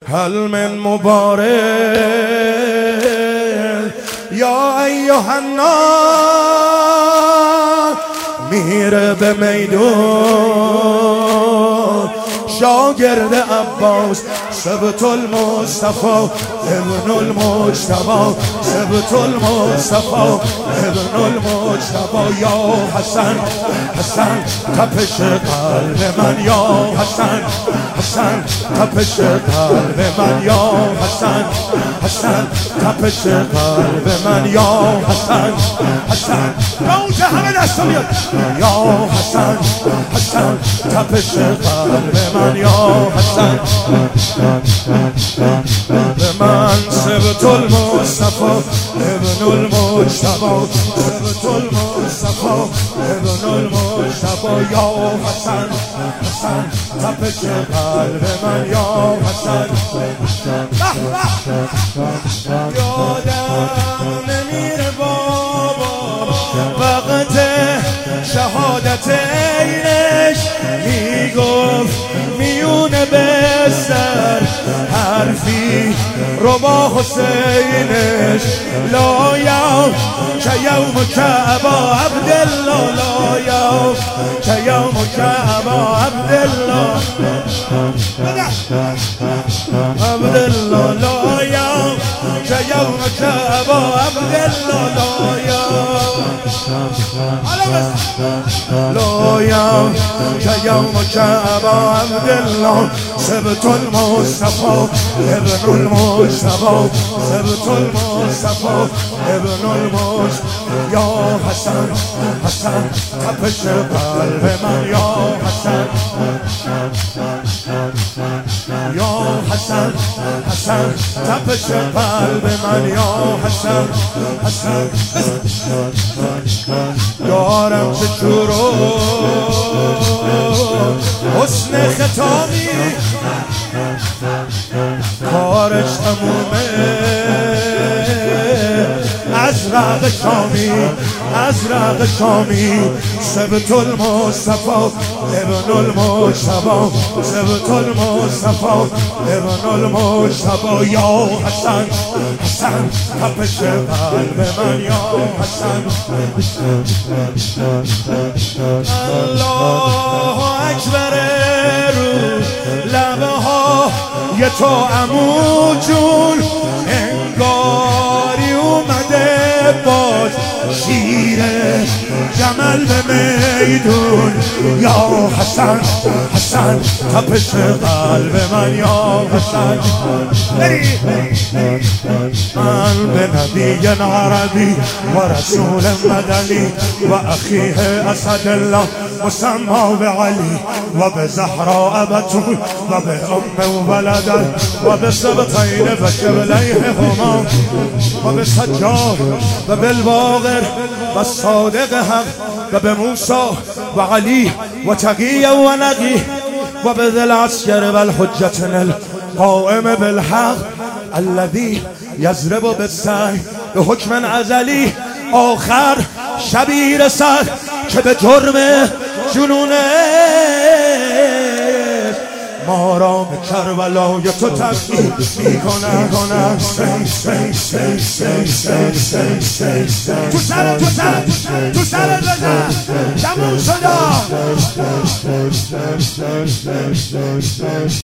هل من مبارز یا ایها الناس میره به میدون شاگرد عباس سبت المصطفى ابن المجتبی سبت المصطفى ابن المجتبی یا حسن حسن تپش قلب من یا حسن حسن تپش قلب من یا حسن حسن تپش قلب من یا حسن حسن اونجا همه دستا بیاد یا حسن حسن تپش قلب من یا حسن به من سبت المصطفى ابن المجتبی سبت المصطفى ابن المجتبی یا حسن حسن تپش قلب من یا حسن یادم نمیره بابا وقت شهادت اینش میگفت میونه بستر حرفی رو با حسینش لا یوم که یوم که ابا عبدالله لا یوم که یوم که ابا عبدالله عبدالله لا یوم که یوم که ابا عبدالله لا یوم لا یوم که یوم که ابا عبدالله سبت المصطفى ابن المجتبی سبت المصطفى ابن المجتبی یا حسن حسن تپش قلب من یا حسن یا حسن حسن تپش قلب من یا حسن حسن دارم چه شروع حسن ختامی کارش تمومه ازرق شامی ازرق شامی سبت المصطفى ابن المجتبی سبت المصطفى ابن المجتبی یا حسن حسن تپش قلب من یا حسن الله اکبر رو لبه ها یه تو عمو جون انگاری اومده باز شیر جمل به میدون یا حسن حسن تپش قلب من یا حسن من به نبی عربی و رسول مدنی و اخیه اسد الله مسمى بعلی و به زهراء بتول و به ام و ولدن و به سبطین و شبلیهما و به سجاد و بالباقر و صادق حق و به موسی و علی و تقی و نقی و به ذی العسکر و الحجة القائم بالحق الذي یضرب بالسیف به حکم ازلی آخر شبی رسد که به جرم جنونه ما را به کربلای تو تبعید میکنن تو سر بزن تموم شد